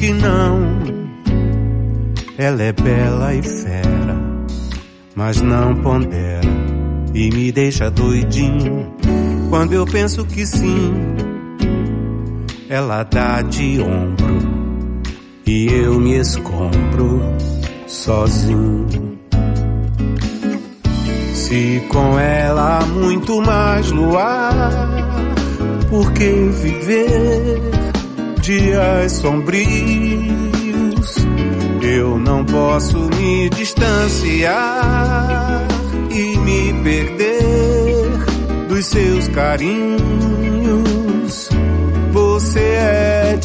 que não. Ela é bela e fera, mas não pondera e me deixa doidinho. Quando eu penso que sim, ela dá de ombro e eu me escombro sozinho. Se com ela há muito mais luar, por que viver dias sombrios? Eu não posso me distanciar e me perder dos seus carinhos. Você é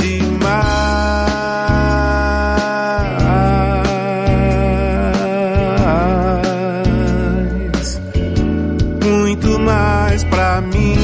demais, muito mais pra mim.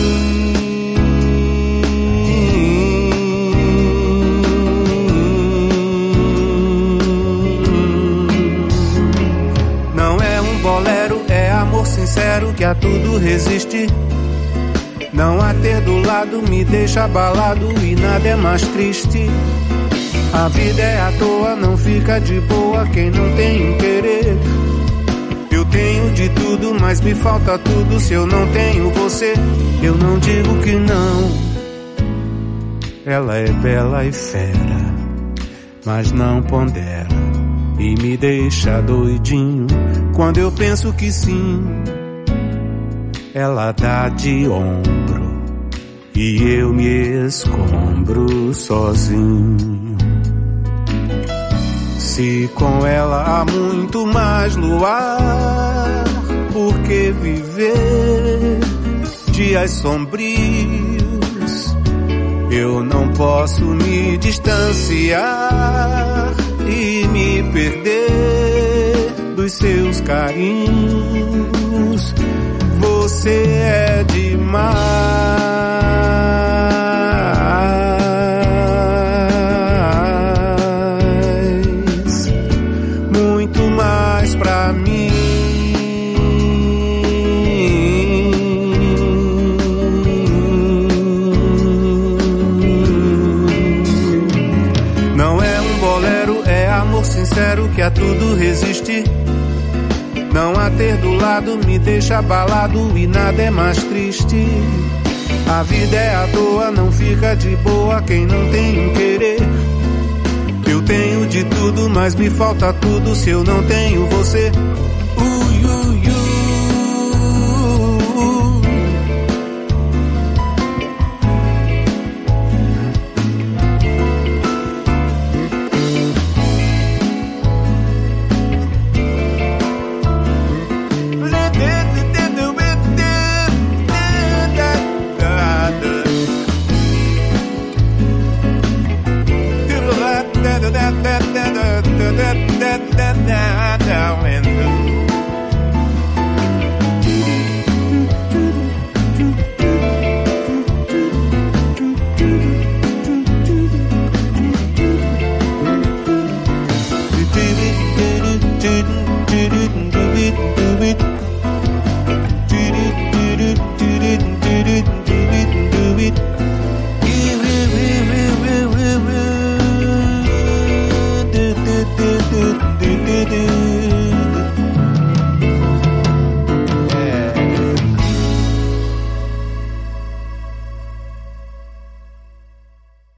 Sincero que a tudo resiste. Não a ter do lado me deixa abalado e nada é mais triste. A vida é à toa, não fica de boa quem não tem um querer. Eu tenho de tudo, mas me falta tudo se eu não tenho você. Eu não digo que não. Ela é bela e fera, mas não pondera e me deixa doidinho. Quando eu penso que sim, ela dá de ombro e eu me escombro sozinho. Se com ela há muito mais luar, por que viver dias sombrios? Eu não posso me distanciar e me perder dos seus carinhos. Você é demais, muito mais pra mim. Não é um bolero, é amor sincero que a tudo resiste. Não a ter do lado me deixa abalado e nada é mais triste. A vida é à toa, não fica de boa quem não tem um querer. Eu tenho de tudo, mas me falta tudo se eu não tenho você. Do